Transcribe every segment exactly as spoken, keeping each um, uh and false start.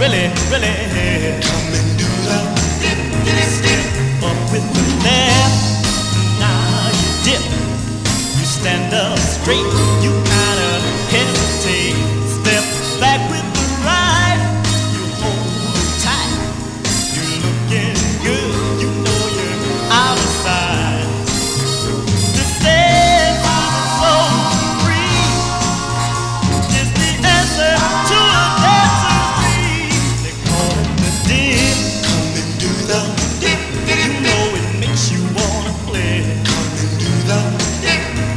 really, really. Come and do the dip, dip, dip. Up with the left, now you dip. You stand up straight, you kind of hesitate. Step back with the right, you hold it tight. You're looking good, you know you're out of sight. To stand for the soul free is the answer to a dancer's dream. They call it the dip. Come and do the dip, dip. You know it makes you wanna play. Come and do the dip.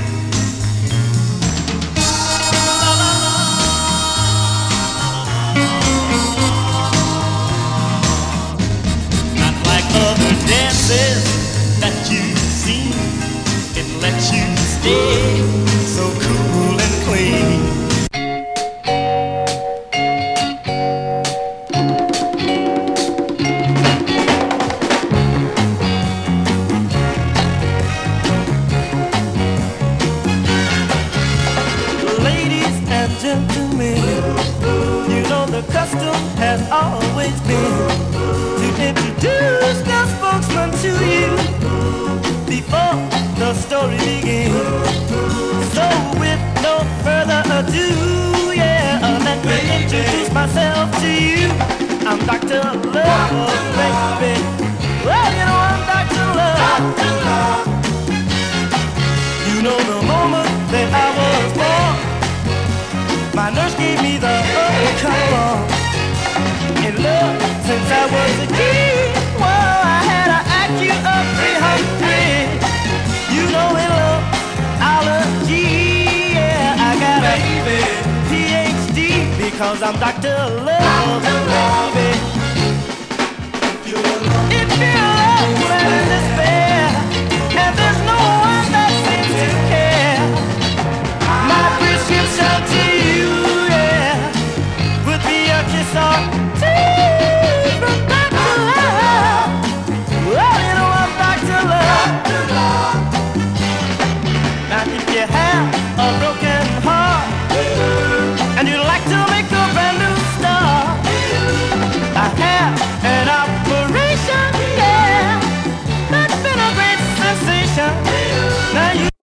Not like other dances that you've seen. It lets you stay so cool and clean. Ladies and gentlemen, you know the custom has always been to introduce the spokesman to you before the story begins. So with no further ado, yeah, uh, let me introduce myself to you. I'm Doctor Love, baby. Well, you know I'm Doctor Love. You know the moment that I was born, my nurse gave me the oh, come on. In love since I was a kid. Whoa, I had an I Q of three hundred. You know in love, allergy, yeah, I got a P H D because I'm Doctor Love, baby. If you're alone and in despair, and there's no one that seems to care, my prescription to you, yeah, would be a kiss or